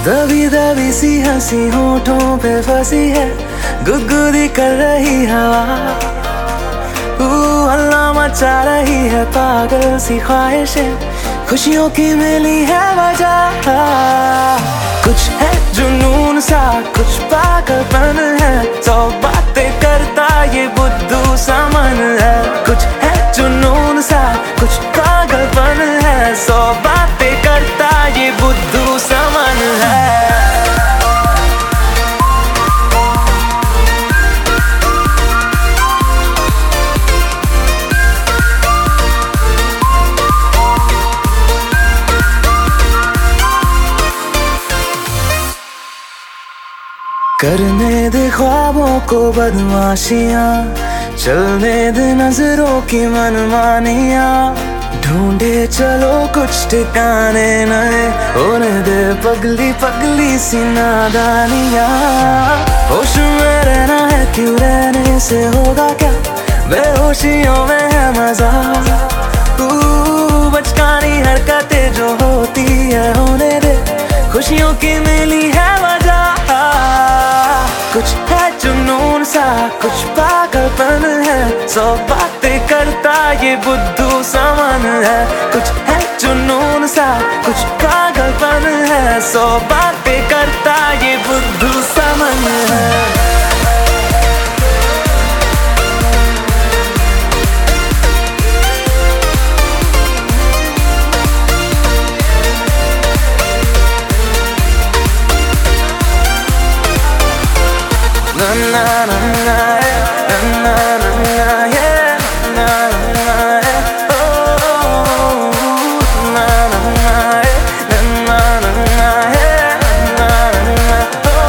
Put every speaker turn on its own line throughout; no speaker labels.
दबी दबी सी हंसी होठों पे फंसी है, गुदगुदी कर रही हवा। हल्ला मचा रही है पागल सी ख्वाहिशें, खुशियों की मिली है वजह। कुछ है जुनून सा, कुछ पागलपन है, 100 बातें करता ये बुद्धू सा मन है। कुछ है जुनून सा, कुछ पागलपन है, 100 बातें करता ये बुद्धू सा मन है। करने दे ख्वाबों को बदमाशियां, चलने दे नजरों की मनमानियां, ढूंढे चलो कुछ ठिकाने नए, होने दे पगली पगली सी नादानियां। होश में रहना है, क्यों रहने से होगा क्या, बेहोशियों में है मजा। बचकानी हरकतें जो होती है होने दे, खुशियों की मिली है वजह। कुछ है जुनून सा, कुछ पागलपन है, 100 बातें करता ये बुद्धू सा मन है। कुछ है जुनून सा, कुछ पागलपन है, 100 बातें करता ये बुद्धू सा मन है। Na na na na na na na yeah, na na yeah, oh na na na na na na yeah, na na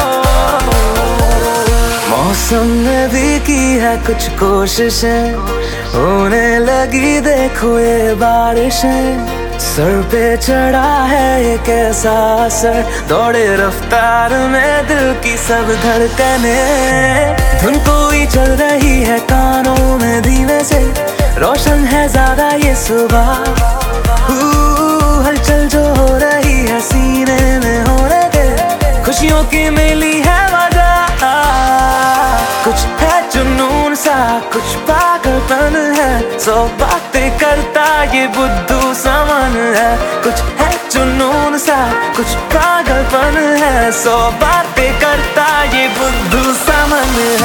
oh। मौसम ने भी की है कुछ कोशिशें, होने लगी देखो ये बारिशें। सर पे चढ़ा है एक ऐसा असर, दौड़े रफ्तार में दिल की सब धड़कने। धुन कोई चल रही है कानों में धीमे से, रोशन है ज्यादा ये सुबह। हलचल जो हो रही है सीने में होने दे, खुशियों की मिली है वजह। कुछ है जुनून सा, कुछ पागलपन है, 100 बातें करता ये बुद्धू सा मन है। कुछ है जुनून सा, कुछ पागलपन है, 100 बातें करता ये बुद्धू सा मन है।